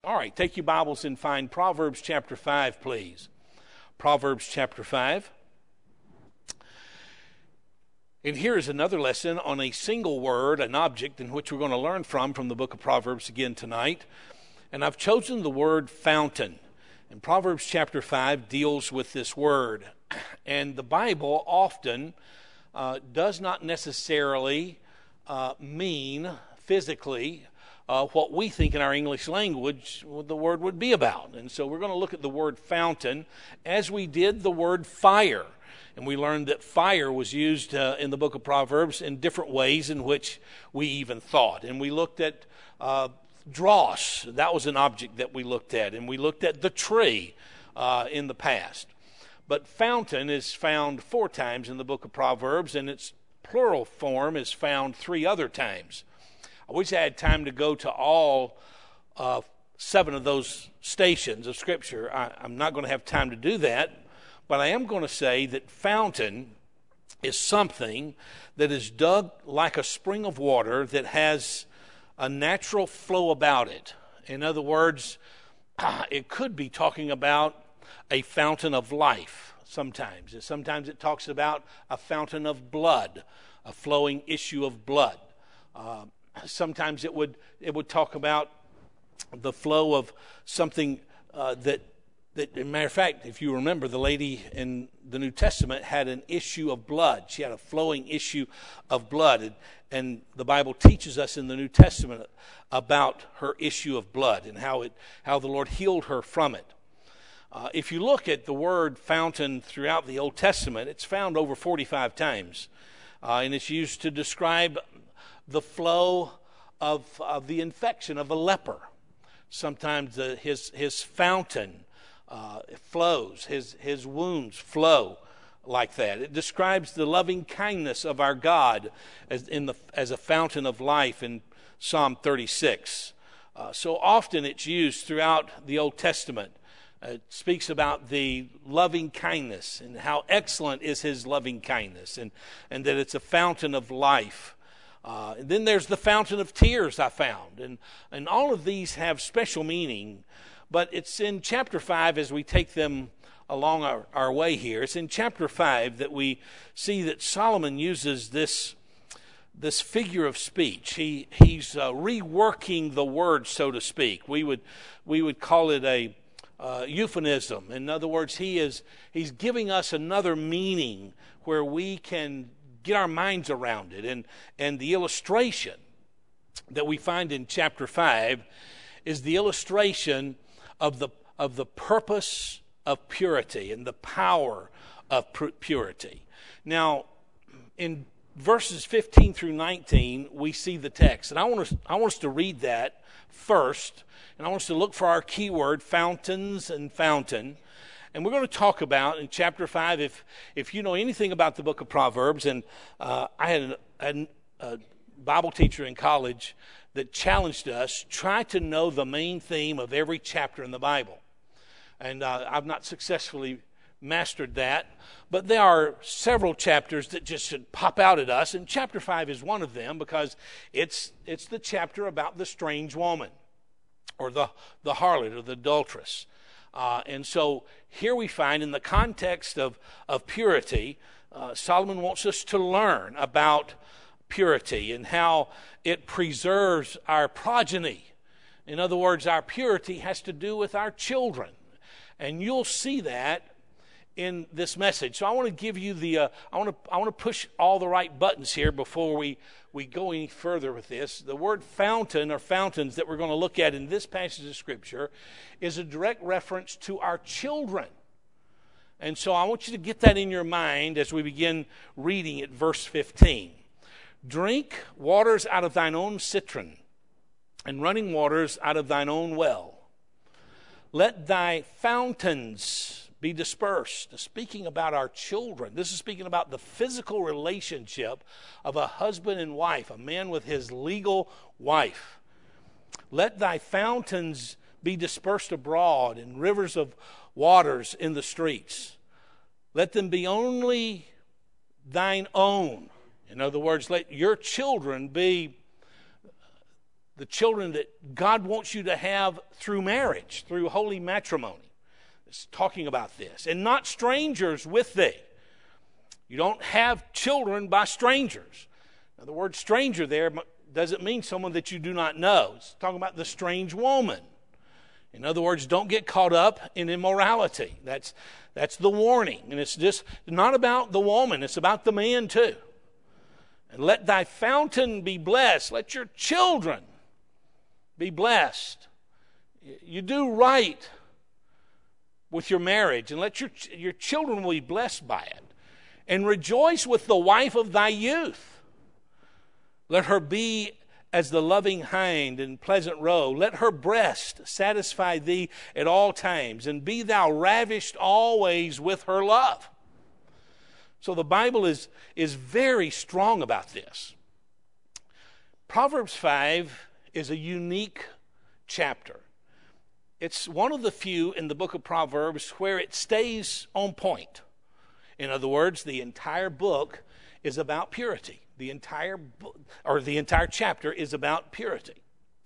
All right, take your Bibles and find Proverbs chapter 5, please. Proverbs chapter 5. And here is another lesson on a single word, an object in which we're going to learn from the book of Proverbs again tonight. And I've chosen the word fountain. And Proverbs chapter 5 deals with this word. And the Bible often does not necessarily mean physically what we think in our English language the word would be about. And so we're going to look at the word fountain as we did the word fire. And we learned that fire was used in the book of Proverbs in different ways in which we even thought. And we looked at dross. That was an object that we looked at. And we looked at the tree in the past. But fountain is found 4 times in the book of Proverbs, and its plural form is found 3 other times. I wish I had time to go to all 7 of those stations of Scripture. I'm not going to have time to do that, but I am going to say that fountain is something that is dug like a spring of water that has a natural flow about it. In other words, it could be talking about a fountain of life sometimes. Sometimes it talks about a fountain of blood, a flowing issue of blood. Sometimes it would talk about the flow of something that, as a matter of fact, if you remember, the lady in the New Testament had an issue of blood. She had a flowing issue of blood. And the Bible teaches us in the New Testament about her issue of blood and how the Lord healed her from it. If you look at the word fountain throughout the Old Testament, it's found over 45 times. And it's used to describe the flow of the infection of a leper. Sometimes his fountain flows, his wounds flow like that. It describes the loving kindness of our God as a fountain of life in Psalm 36. So often it's used throughout the Old Testament. It speaks about the loving kindness and how excellent is his loving kindness, and that it's a fountain of life. And then there's the fountain of tears I found. And all of these have special meaning, but it's in chapter 5 as we take them along our way here. It's in chapter 5 that we see that Solomon uses this figure of speech. He's reworking the word, so to speak. We would call it a euphemism. In other words, he's giving us another meaning where we can get our minds around it. And the illustration that we find in chapter 5 is the illustration of the purpose of purity and the power of purity. Now, in verses 15 through 19, we see the text. And I want us to read that first. And I want us to look for our key word, fountains and fountain. And we're going to talk about in chapter 5, if you know anything about the book of Proverbs, and I had a Bible teacher in college that challenged us, try to know the main theme of every chapter in the Bible. And I've not successfully mastered that, but there are several chapters that just should pop out at us, and chapter 5 is one of them because it's the chapter about the strange woman, or the harlot, or the adulteress. And so here we find in the context of purity, Solomon wants us to learn about purity and how it preserves our progeny. In other words, our purity has to do with our children. And you'll see that in this message. So I want to give you I want to push all the right buttons here before we go any further with this. The word fountain or fountains that we're going to look at in this passage of Scripture is a direct reference to our children. And so I want you to get that in your mind as we begin reading at verse 15. Drink waters out of thine own cistern, and running waters out of thine own well. Let thy fountains be dispersed. Speaking about our children, this is speaking about the physical relationship of a husband and wife, a man with his legal wife. Let thy fountains be dispersed abroad, and rivers of waters in the streets. Let them be only thine own. In other words, let your children be the children that God wants you to have through marriage, through holy matrimony. It's talking about this. And not strangers with thee. You don't have children by strangers. Now, the word stranger there doesn't mean someone that you do not know. It's talking about the strange woman. In other words, don't get caught up in immorality. That's the warning. And it's just not about the woman. It's about the man too. And let thy fountain be blessed. Let your children be blessed. You do right with your marriage, and let your children will be blessed by it. And rejoice with the wife of thy youth. Let her be as the loving hind and pleasant roe. Let her breast satisfy thee at all times, and be thou ravished always with her love. So the Bible is very strong about this. Proverbs 5 is a unique chapter. It's one of the few in the book of Proverbs where it stays on point. In other words, the entire book is about purity. The entire chapter is about purity.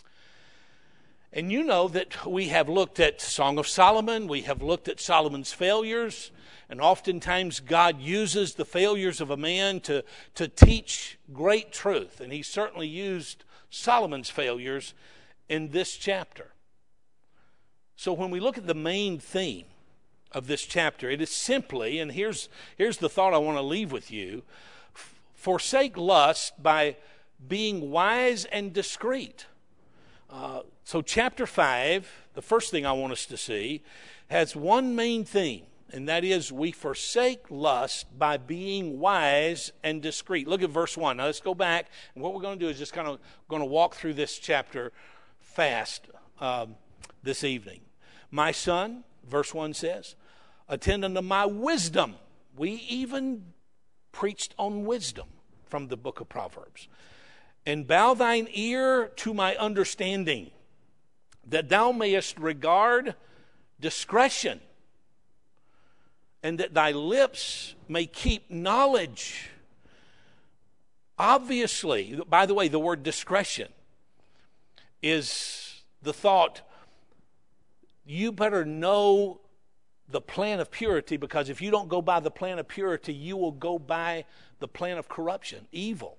And you know that we have looked at Song of Solomon, we have looked at Solomon's failures, and oftentimes God uses the failures of a man to teach great truth. And he certainly used Solomon's failures in this chapter. So when we look at the main theme of this chapter, it is simply, and here's the thought I want to leave with you, forsake lust by being wise and discreet. So chapter 5, the first thing I want us to see, has one main theme, and that is we forsake lust by being wise and discreet. Look at verse 1. Now let's go back, and what we're going to do is just kind of going to walk through this chapter fast this evening. My son, verse 1 says, attend unto my wisdom. We even preached on wisdom from the book of Proverbs. And bow thine ear to my understanding, that thou mayest regard discretion, and that thy lips may keep knowledge. Obviously, by the way, the word discretion is the thought, you better know the plan of purity, because if you don't go by the plan of purity, you will go by the plan of corruption, evil.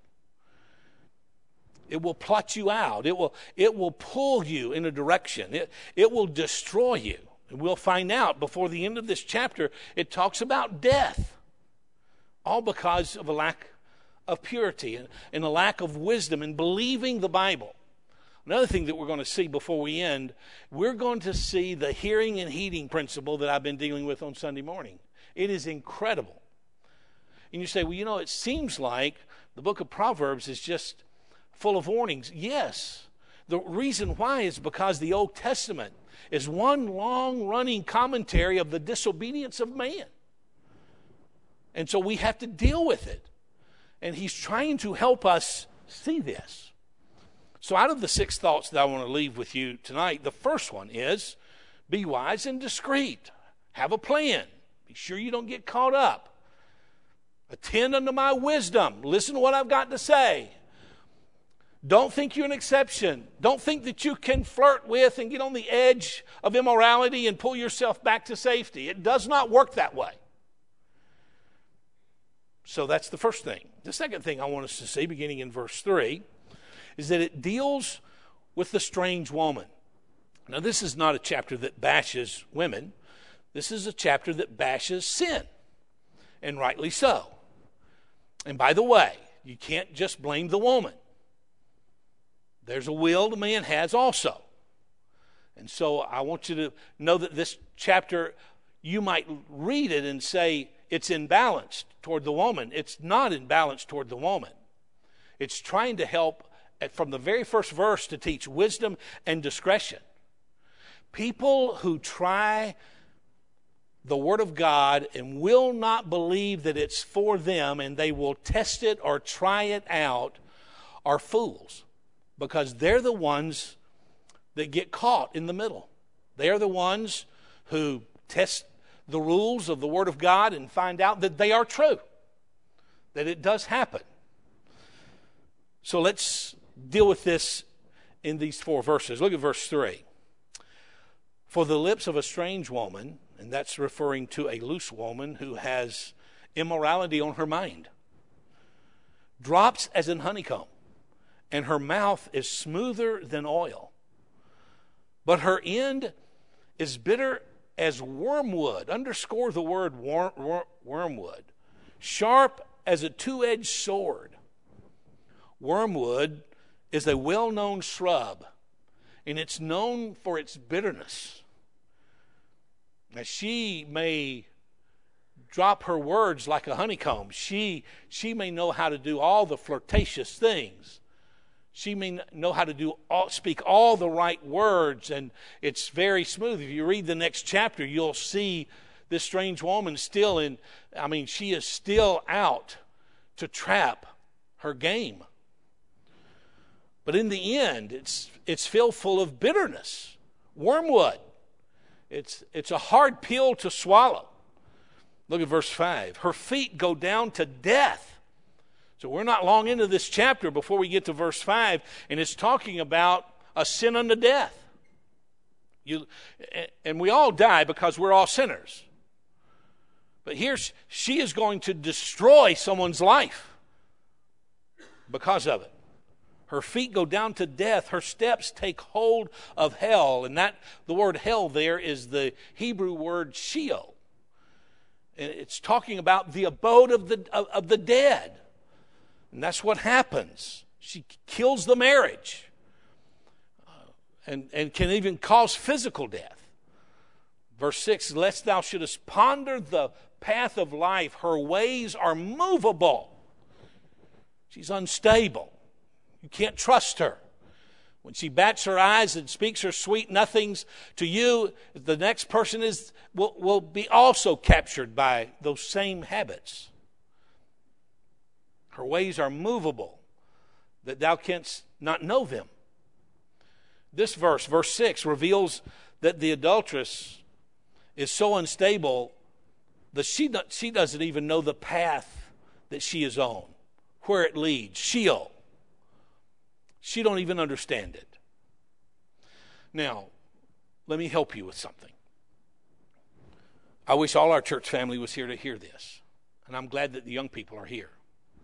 It will plot you out. It will pull you in a direction. It will destroy you. And we'll find out before the end of this chapter, it talks about death. All because of a lack of purity and a lack of wisdom and believing the Bible. Another thing that we're going to see before we end, we're going to see the hearing and heeding principle that I've been dealing with on Sunday morning. It is incredible. And you say, well, it seems like the book of Proverbs is just full of warnings. Yes. The reason why is because the Old Testament is one long-running commentary of the disobedience of man. And so we have to deal with it. And he's trying to help us see this. So out of the 6 thoughts that I want to leave with you tonight, the first one is be wise and discreet. Have a plan. Be sure you don't get caught up. Attend unto my wisdom. Listen to what I've got to say. Don't think you're an exception. Don't think that you can flirt with and get on the edge of immorality and pull yourself back to safety. It does not work that way. So that's the first thing. The second thing I want us to see, beginning in verse 3, is that it deals with the strange woman. Now, this is not a chapter that bashes women. This is a chapter that bashes sin, and rightly so. And by the way, you can't just blame the woman. There's a will the man has also. And so I want you to know that this chapter, you might read it and say it's imbalanced toward the woman. It's not imbalanced toward the woman. It's trying to help from the very first verse to teach wisdom and discretion. People who try the Word of God and will not believe that it's for them, and they will test it or try it out, are fools, because they're the ones that get caught in the middle. They're the ones who test the rules of the Word of God and find out that they are true, that it does happen. So let's deal with this in these 4 verses. Look at verse 3. For the lips of a strange woman, and that's referring to a loose woman who has immorality on her mind, drops as in honeycomb, and her mouth is smoother than oil. But her end is bitter as wormwood. Underscore the word wormwood. Sharp as a 2-edged sword. Wormwood is a well-known shrub, and it's known for its bitterness. Now, she may drop her words like a honeycomb. She may know how to do all the flirtatious things. She may know how to speak all the right words, and it's very smooth. If you read the next chapter, you'll see this strange woman she is still out to trap her game. But in the end, it's filled full of bitterness, wormwood. It's a hard pill to swallow. Look at verse 5. Her feet go down to death. So we're not long into this chapter before we get to verse 5, and it's talking about a sin unto death. And we all die because we're all sinners. But here she is going to destroy someone's life because of it. Her feet go down to death. Her steps take hold of hell. And the word hell there is the Hebrew word Sheol. And it's talking about the abode of the dead. And that's what happens. She kills the marriage. And can even cause physical death. Verse 6, lest thou shouldest ponder the path of life, her ways are movable. She's unstable. You can't trust her. When she bats her eyes and speaks her sweet nothings to you, the next person will be also captured by those same habits. Her ways are movable, that thou canst not know them. This verse 6, reveals that the adulteress is so unstable that she doesn't even know the path that she is on, where it leads, Sheol. She don't even understand it. Now, let me help you with something. I wish all our church family was here to hear this, and I'm glad that the young people are here.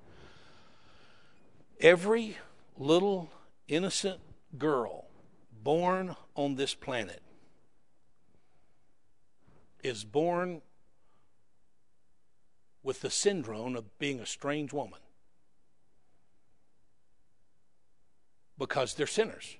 Every little innocent girl born on this planet is born with the syndrome of being a strange woman because they're sinners.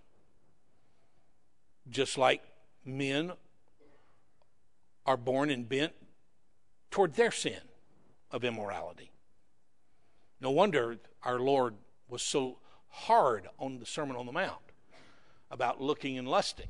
Just like men are born and bent toward their sin of immorality. No wonder our Lord was so hard on the Sermon on the Mount about looking and lusting.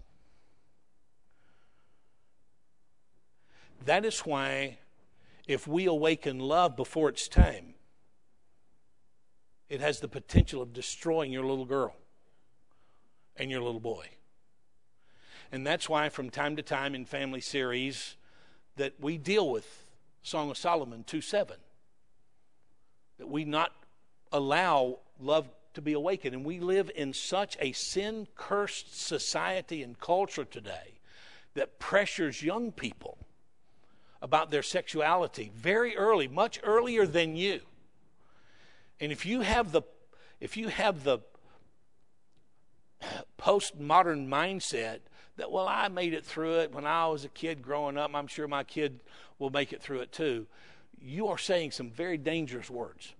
That is why if we awaken love before its time, it has the potential of destroying your little girl and your little boy. And that's why from time to time in family series that we deal with Song of Solomon 2:7. That we not allow love to be awakened. And we live in such a sin-cursed society and culture today that pressures young people about their sexuality very early, much earlier than you. And if you have the postmodern mindset that, well, I made it through it when I was a kid growing up, I'm sure my kid will make it through it too, you are saying some very dangerous words.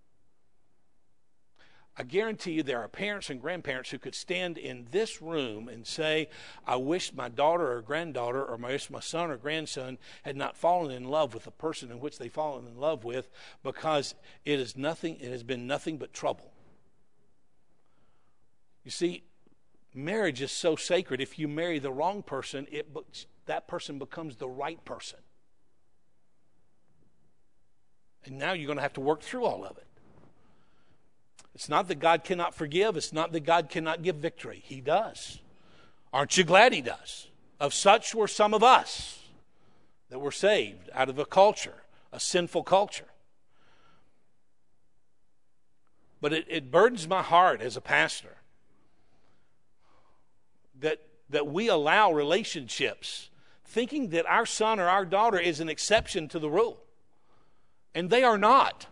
I guarantee you there are parents and grandparents who could stand in this room and say, I wish my daughter or granddaughter or my son or grandson had not fallen in love with the person in which they've fallen in love with, because it has been nothing but trouble. You see, marriage is so sacred. If you marry the wrong person, that person becomes the right person. And now you're going to have to work through all of it. It's not that God cannot forgive. It's not that God cannot give victory. He does. Aren't you glad He does? Of such were some of us that were saved out of a culture, a sinful culture. But it burdens my heart as a pastor that we allow relationships thinking that our son or our daughter is an exception to the rule. And they are not.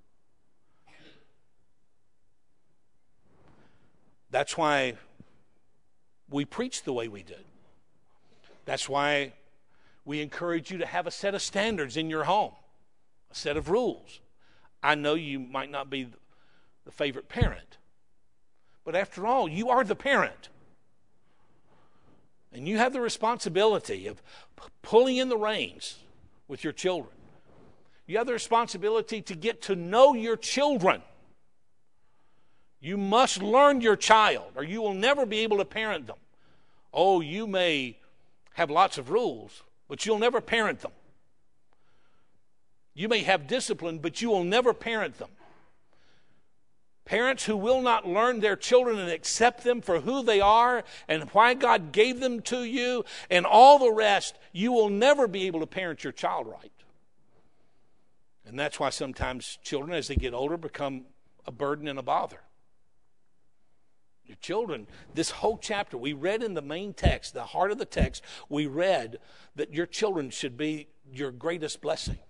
That's why we preach the way we do. That's why we encourage you to have a set of standards in your home, a set of rules. I know you might not be the favorite parent, but after all, you are the parent. And you have the responsibility of pulling in the reins with your children. You have the responsibility to get to know your children. You must learn your child, or you will never be able to parent them. Oh, you may have lots of rules, but you'll never parent them. You may have discipline, but you will never parent them. Parents who will not learn their children and accept them for who they are and why God gave them to you and all the rest, you will never be able to parent your child right. And that's why sometimes children, as they get older, become a burden and a bother. Your children, this whole chapter, we read in the main text, the heart of the text, we read that your children should be your greatest blessing.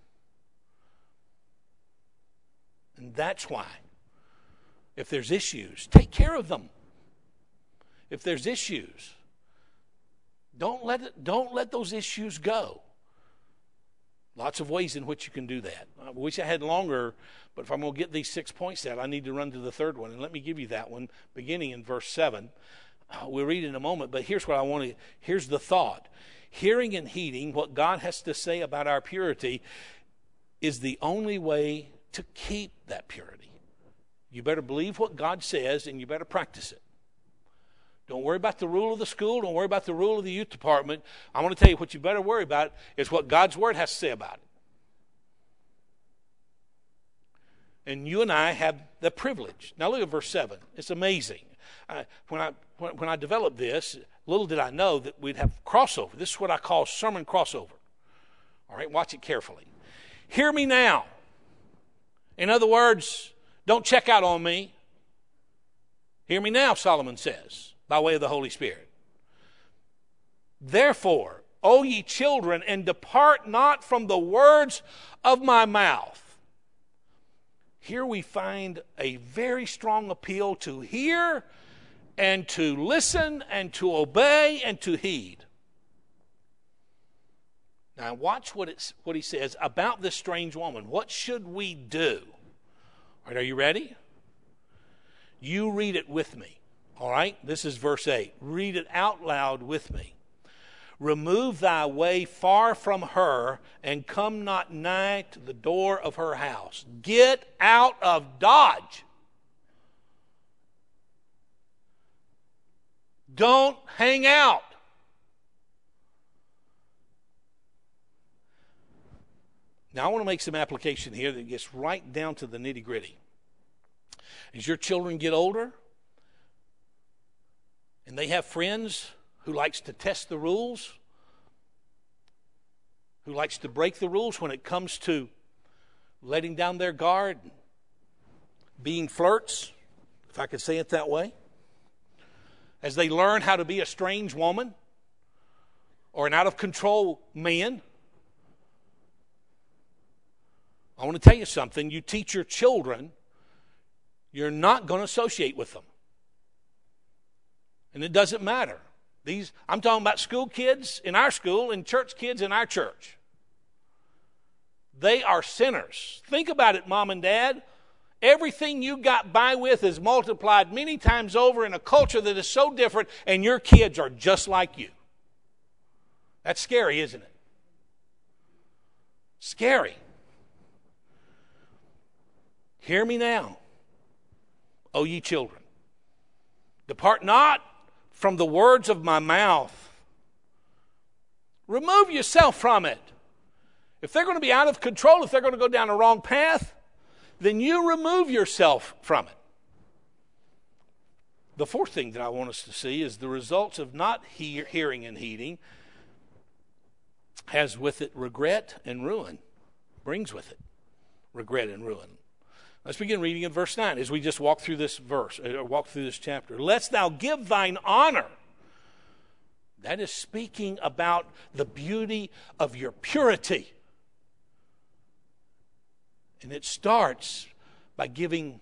And that's why, if there's issues, take care of them. If there's issues, don't let those issues go. Lots of ways in which you can do that. I wish I had longer, but if I'm going to get these 6 points out, I need to run to the third one. And let me give you that one, beginning in verse 7. We'll read it in a moment, but here's the thought. Hearing and heeding what God has to say about our purity is the only way to keep that purity. You better believe what God says, and you better practice it. Don't worry about the rule of the school. Don't worry about the rule of the youth department. I want to tell you what you better worry about is what God's Word has to say about it. And you and I have the privilege. Now look at verse 7. It's amazing. When I developed this, little did I know that we'd have crossover. This is what I call sermon crossover. All right, watch it carefully. Hear me now. In other words, don't check out on me. Hear me now, Solomon says, by way of the Holy Spirit. Therefore, O ye children, and depart not from the words of my mouth. Here we find a very strong appeal to hear and to listen and to obey and to heed. Now watch what he says about this strange woman. What should we do? All right, are you ready? You read it with me. All right, this is verse 8. Read it out loud with me. Remove thy way far from her, and come not nigh to the door of her house. Get out of Dodge. Don't hang out. Now, I want to make some application here that gets right down to the nitty-gritty. As your children get older, and they have friends who likes to test the rules, who likes to break the rules when it comes to letting down their guard, being flirts, if I could say it that way, as they learn how to be a strange woman or an out-of-control man. I want to tell you something. You teach your children, you're not going to associate with them. And it doesn't matter. I'm talking about school kids in our school and church kids in our church. They are sinners. Think about it, Mom and Dad. Everything you got by with is multiplied many times over in a culture that is so different, and your kids are just like you. That's scary, isn't it? Scary. Hear me now, O ye children. Depart not from the words of my mouth. Remove yourself from it. If they're going to be out of control, if they're going to go down a wrong path, then you remove yourself from it. The fourth thing that I want us to see is the results of not hearing and heeding has with it regret and ruin. Brings with it regret and ruin. Let's begin reading in verse 9 as we just walk through this chapter. Lest thou give thine honor That is speaking about the beauty of your purity. And it starts by giving,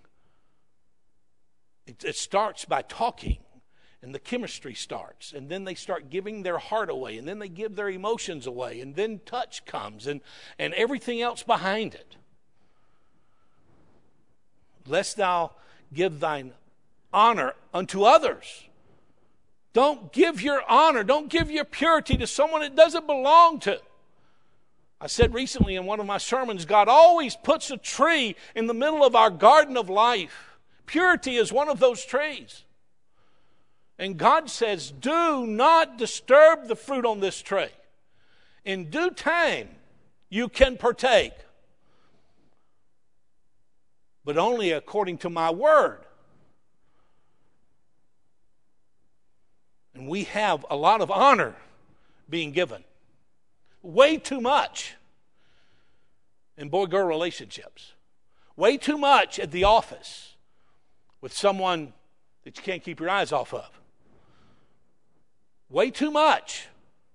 it starts by talking. And the chemistry starts. And then they start giving their heart away. And then they give their emotions away. And then touch comes. And everything else behind it. Lest thou give thine honor unto others. Don't give your honor, don't give your purity to someone it doesn't belong to. I said recently in one of my sermons, God always puts a tree in the middle of our garden of life. Purity is one of those trees. And God says, do not disturb the fruit on this tree. In due time, you can partake. But only according to my word. And we have a lot of honor being given. Way too much in boy-girl relationships. Way too much at the office with someone that you can't keep your eyes off of. Way too much.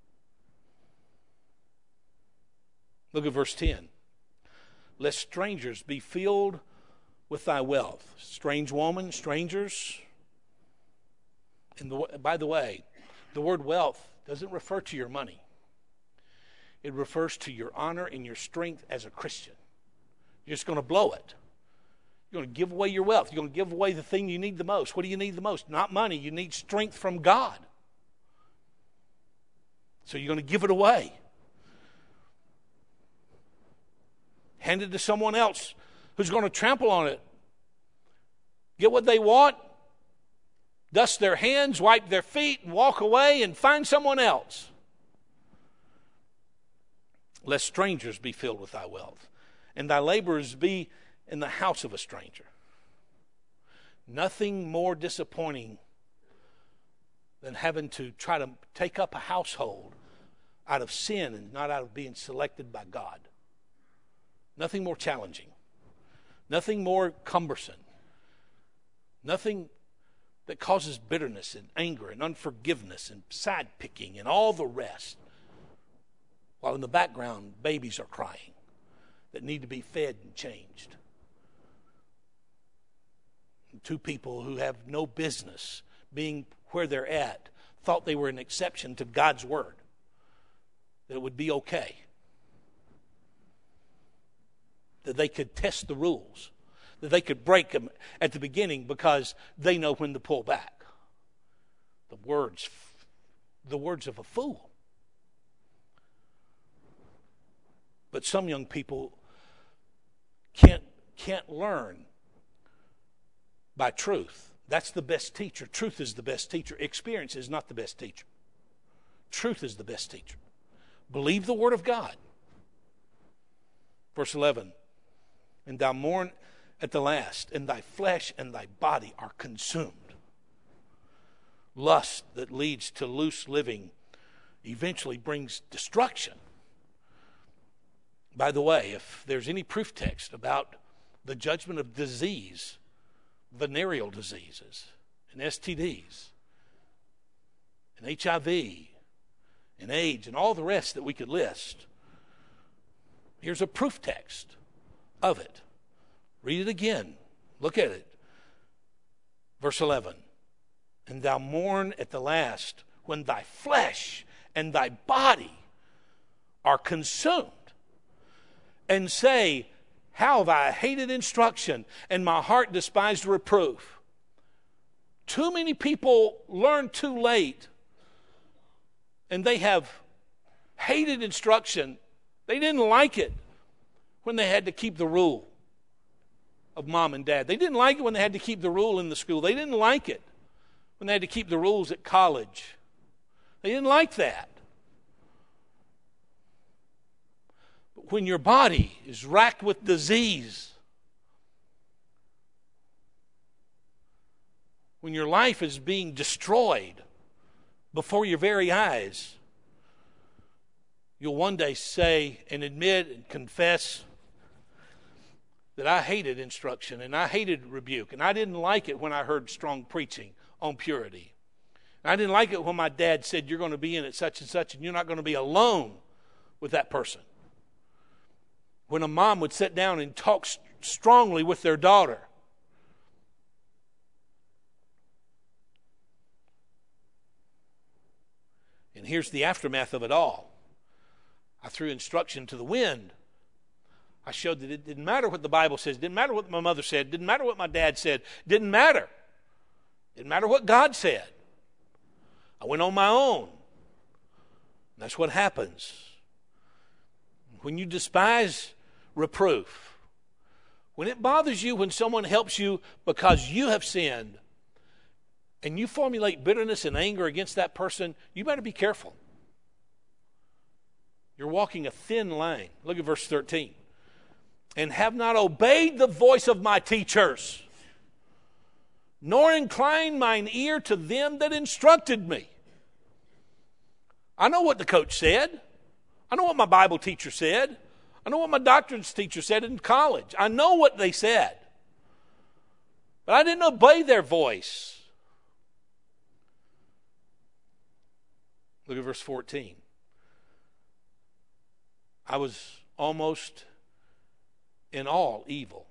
Look at verse 10. Lest strangers be filled with thy wealth. Strange woman, strangers. And by the way, the word wealth doesn't refer to your money. It refers to your honor and your strength as a Christian. You're just going to blow it. You're going to give away your wealth. You're going to give away the thing you need the most. What do you need the most? Not money. You need strength from God. So you're going to give it away. Hand it to someone else who's going to trample on it. Get what they want. Dust their hands, wipe their feet, and walk away and find someone else. Lest strangers be filled with thy wealth, and thy laborers be in the house of a stranger. Nothing more disappointing than having to try to take up a household out of sin and not out of being selected by God. Nothing more challenging. Nothing more cumbersome. Nothing that causes bitterness and anger and unforgiveness and side picking and all the rest. While in the background, babies are crying that need to be fed and changed. And two people who have no business being where they're at thought they were an exception to God's word. That it would be okay. That they could test the rules. That they could break them at the beginning because they know when to pull back. The words of a fool. But some young people can't learn by truth. That's the best teacher. Truth is the best teacher. Experience is not the best teacher. Truth is the best teacher. Believe the word of God. Verse 11. And thou mourn at the last, and thy flesh and thy body are consumed. Lust that leads to loose living eventually brings destruction. By the way, if there's any proof text about the judgment of disease, venereal diseases, and STDs, and HIV, and AIDS, and all the rest that we could list, here's a proof text of it. Read it again. Look at it. Verse 11. And thou mourn at the last when thy flesh and thy body are consumed. And say, how have I hated instruction and my heart despised reproof. Too many people learn too late. And they have hated instruction. They didn't like it when they had to keep the rule of mom and dad. They didn't like it when they had to keep the rule in the school. They didn't like it when they had to keep the rules at college. They didn't like that. But when your body is racked with disease, when your life is being destroyed before your very eyes, you'll one day say and admit and confess that I hated instruction and I hated rebuke and I didn't like it when I heard strong preaching on purity. I didn't like it when my dad said, you're going to be in at such and such, and you're not going to be alone with that person. When a mom would sit down and talk strongly with their daughter. And here's the aftermath of it all. I threw instruction to the wind. I showed that it didn't matter what the Bible says. It didn't matter what my mother said. It didn't matter what my dad said. It didn't matter. It didn't matter what God said. I went on my own. That's what happens. When you despise reproof, when it bothers you when someone helps you because you have sinned, and you formulate bitterness and anger against that person, you better be careful. You're walking a thin line. Look at verse 13. And have not obeyed the voice of my teachers, nor inclined mine ear to them that instructed me. I know what the coach said. I know what my Bible teacher said. I know what my doctrines teacher said in college. I know what they said. But I didn't obey their voice. Look at verse 14. I was almost in all evil.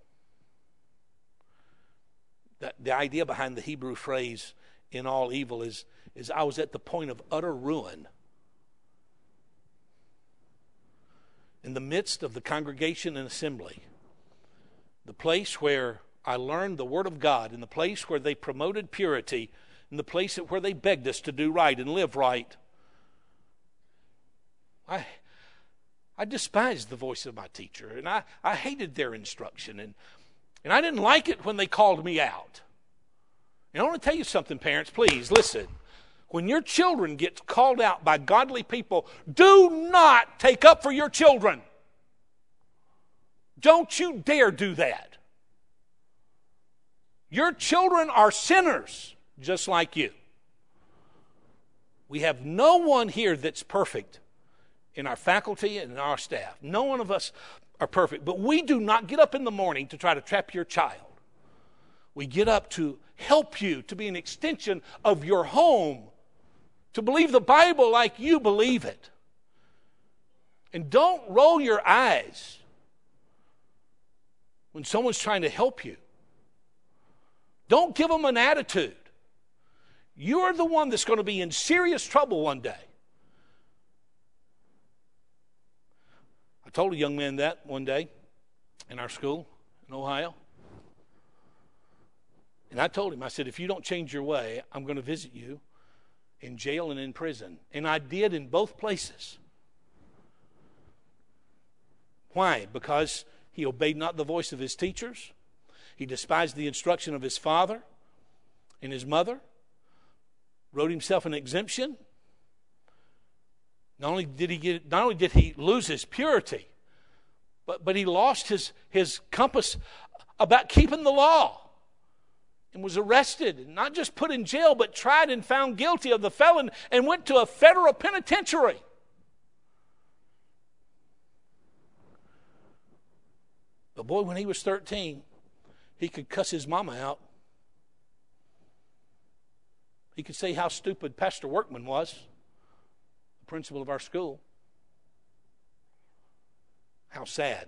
The idea behind the Hebrew phrase in all evil is I was at the point of utter ruin. In the midst of the congregation and assembly, the place where I learned the Word of God, in the place where they promoted purity, in the place where they begged us to do right and live right, I despised the voice of my teacher, and I hated their instruction, and I didn't like it when they called me out. And I want to tell you something, parents, please listen. When your children get called out by godly people, do not take up for your children. Don't you dare do that. Your children are sinners just like you. We have no one here that's perfect in our faculty and in our staff. No one of us are perfect. But we do not get up in the morning to try to trap your child. We get up to help you, to be an extension of your home, to believe the Bible like you believe it. And don't roll your eyes when someone's trying to help you. Don't give them an attitude. You're the one that's going to be in serious trouble one day. I told a young man that one day in our school in Ohio. And I told him, I said, if you don't change your way, I'm going to visit you in jail and in prison. And I did in both places. Why? Because he obeyed not the voice of his teachers. He despised the instruction of his father and his mother. Wrote himself an exemption. Not only did he lose his purity, but he lost his compass about keeping the law. And was arrested, and not just put in jail, but tried and found guilty of the felon and went to a federal penitentiary. But boy, when he was 13, he could cuss his mama out. He could say how stupid Pastor Workman was, the principal of our school. How sad.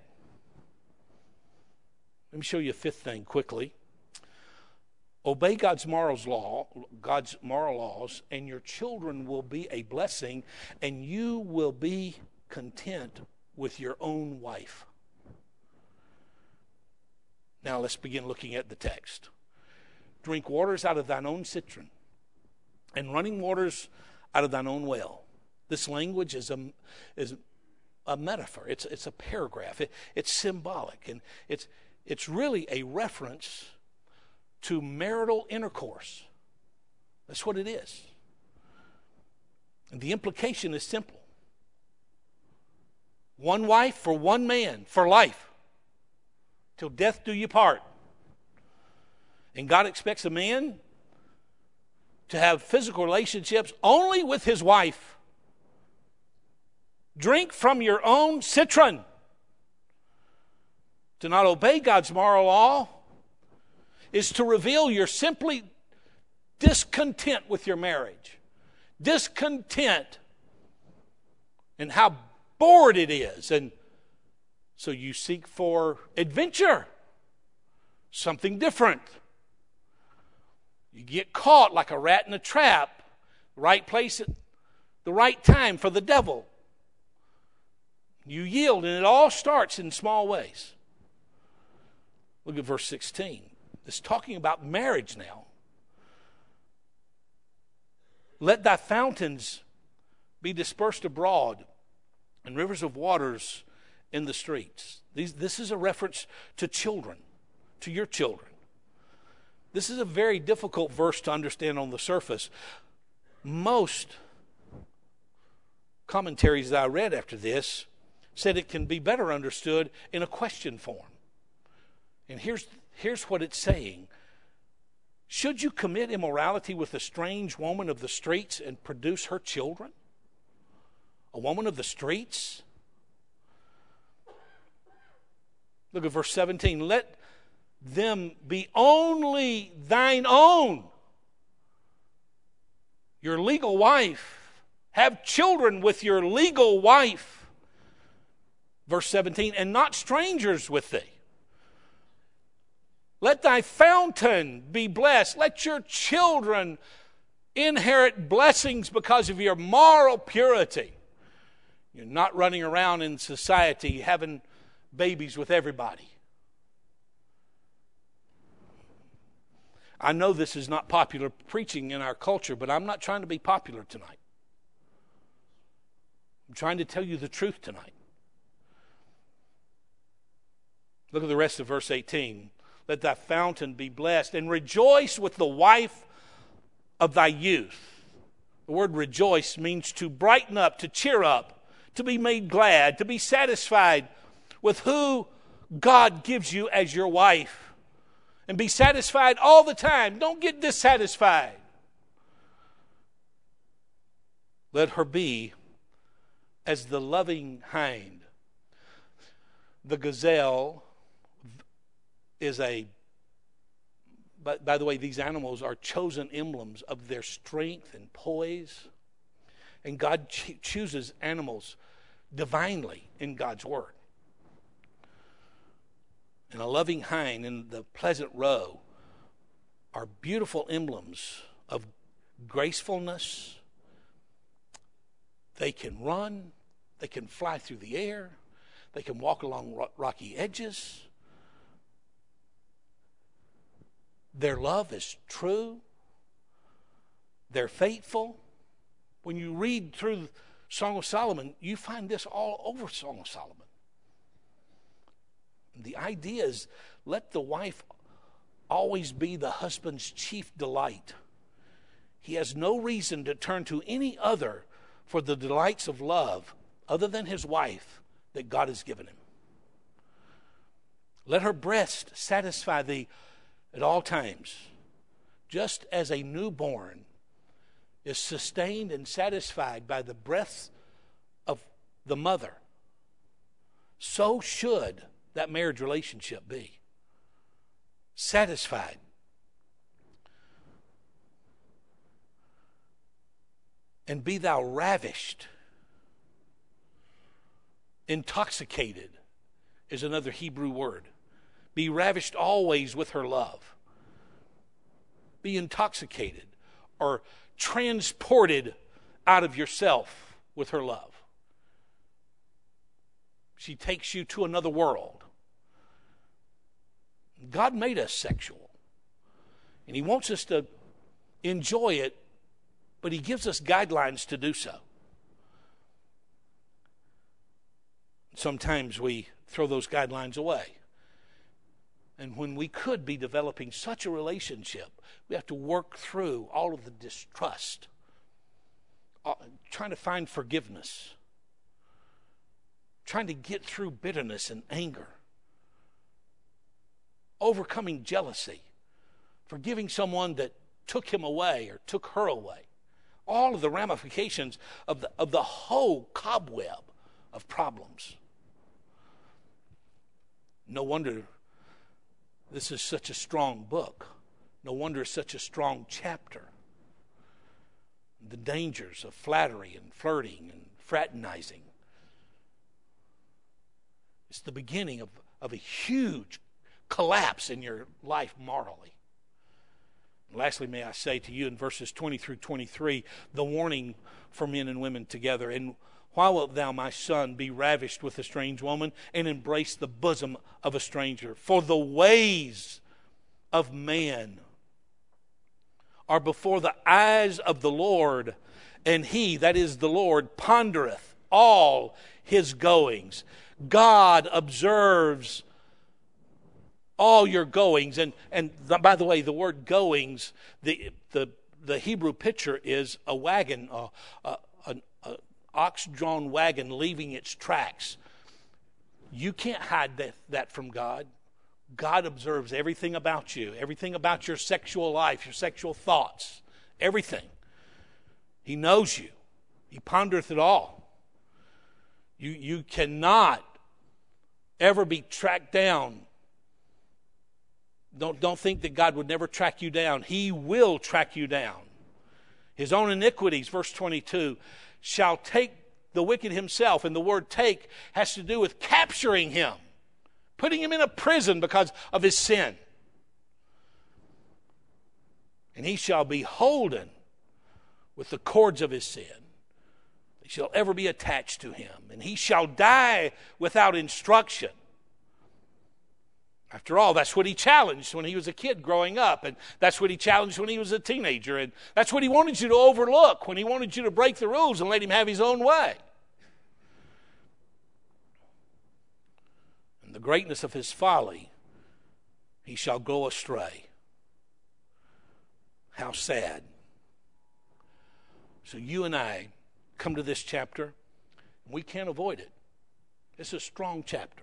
Let me show you a fifth thing quickly. Obey God's moral laws, and your children will be a blessing, and you will be content with your own wife. Now let's begin looking at the text. Drink waters out of thine own cistern, and running waters out of thine own well. This language is a metaphor. It's a paragraph. It's symbolic, and it's really a reference to marital intercourse. That's what it is. And the implication is simple. One wife for one man for life, till death do you part. And God expects a man to have physical relationships only with his wife. Drink from your own cistern. To not obey God's moral law is to reveal your simply discontent with your marriage, discontent and how bored it is. And so you seek for adventure, something different. You get caught like a rat in a trap, right place at the right time for the devil. You yield, and it all starts in small ways. Look at verse 16. It's talking about marriage now. Let thy fountains be dispersed abroad, and rivers of waters in the streets. This is a reference to children, to your children. This is a very difficult verse to understand on the surface. Most commentaries that I read after this said it can be better understood in a question form. And here's what it's saying. Should you commit immorality with a strange woman of the streets and produce her children? A woman of the streets? Look at verse 17. Let them be only thine own. Your legal wife. Have children with your legal wife. Verse 17, and not strangers with thee. Let thy fountain be blessed. Let your children inherit blessings because of your moral purity. You're not running around in society having babies with everybody. I know this is not popular preaching in our culture, but I'm not trying to be popular tonight. I'm trying to tell you the truth tonight. Look at the rest of verse 18. Let thy fountain be blessed, and rejoice with the wife of thy youth. The word rejoice means to brighten up, to cheer up, to be made glad, to be satisfied with who God gives you as your wife. And be satisfied all the time. Don't get dissatisfied. Let her be as the loving hind. The gazelle is by the way, these animals are chosen emblems of their strength and poise. And God chooses animals divinely in God's Word. And a loving hind and the pleasant roe are beautiful emblems of gracefulness. They can run. They can fly through the air. They can walk along rocky edges. Their love is true. They're faithful. When you read through Song of Solomon, you find this all over Song of Solomon. The idea is let the wife always be the husband's chief delight. He has no reason to turn to any other for the delights of love other than his wife that God has given him. Let her breast satisfy thee at all times, just as a newborn is sustained and satisfied by the breath of the mother. So should that marriage relationship be. Satisfied. And be thou ravished. Intoxicated is another Hebrew word. Be ravished always with her love. Be intoxicated or transported out of yourself with her love. She takes you to another world. God made us sexual. And He wants us to enjoy it, but He gives us guidelines to do so. Sometimes we throw those guidelines away. And when we could be developing such a relationship, we have to work through all of the distrust, trying to find forgiveness, trying to get through bitterness and anger, overcoming jealousy, forgiving someone that took him away or took her away. All of the ramifications of the whole cobweb of problems. No wonder this is such a strong book. No wonder it's such a strong chapter. The dangers of flattery and flirting and fraternizing. It's the beginning of a huge collapse in your life morally. And lastly, may I say to you in verses 20 through 23, the warning for men and women together. And why wilt thou, my son, be ravished with a strange woman and embrace the bosom of a stranger? For the ways of man are before the eyes of the Lord, and he, that is the Lord, pondereth all his goings. God observes all your goings. And by the way, the word goings, the Hebrew picture is a wagon, an ox-drawn wagon leaving its tracks. You can't hide that from God. God observes everything about you, everything about your sexual life, your sexual thoughts, everything. He knows you. He pondereth it all. You cannot ever be tracked down. Don't think that God would never track you down. He will track you down. His own iniquities, verse 22, shall take the wicked himself. And the word take has to do with capturing him, putting him in a prison because of his sin. And he shall be holden with the cords of his sin. They shall ever be attached to him. And he shall die without instruction. After all, that's what he challenged when he was a kid growing up. And that's what he challenged when he was a teenager. And that's what he wanted you to overlook when he wanted you to break the rules and let him have his own way. And the greatness of his folly, he shall go astray. How sad. So you and I come to this chapter, and we can't avoid it. It's a strong chapter.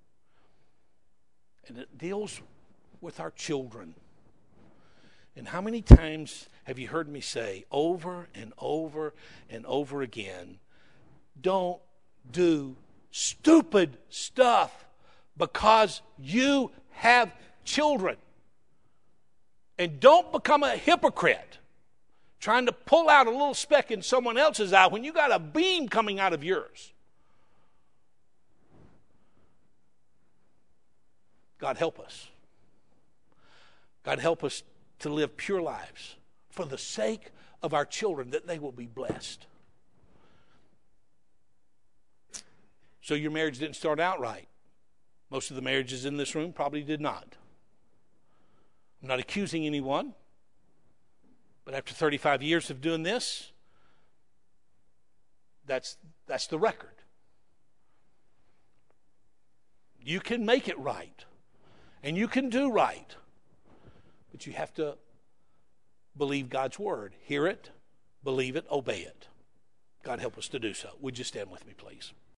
And it deals with our children. And how many times have you heard me say over and over and over again, don't do stupid stuff because you have children. And don't become a hypocrite trying to pull out a little speck in someone else's eye when you got a beam coming out of yours. God help us. God help us to live pure lives for the sake of our children, that they will be blessed. So your marriage didn't start out right. Most of the marriages in this room probably did not. I'm not accusing anyone, but after 35 years of doing this, that's the record. You can make it right. And you can do right. But you have to believe God's word. Hear it, believe it, obey it. God help us to do so. Would you stand with me, please?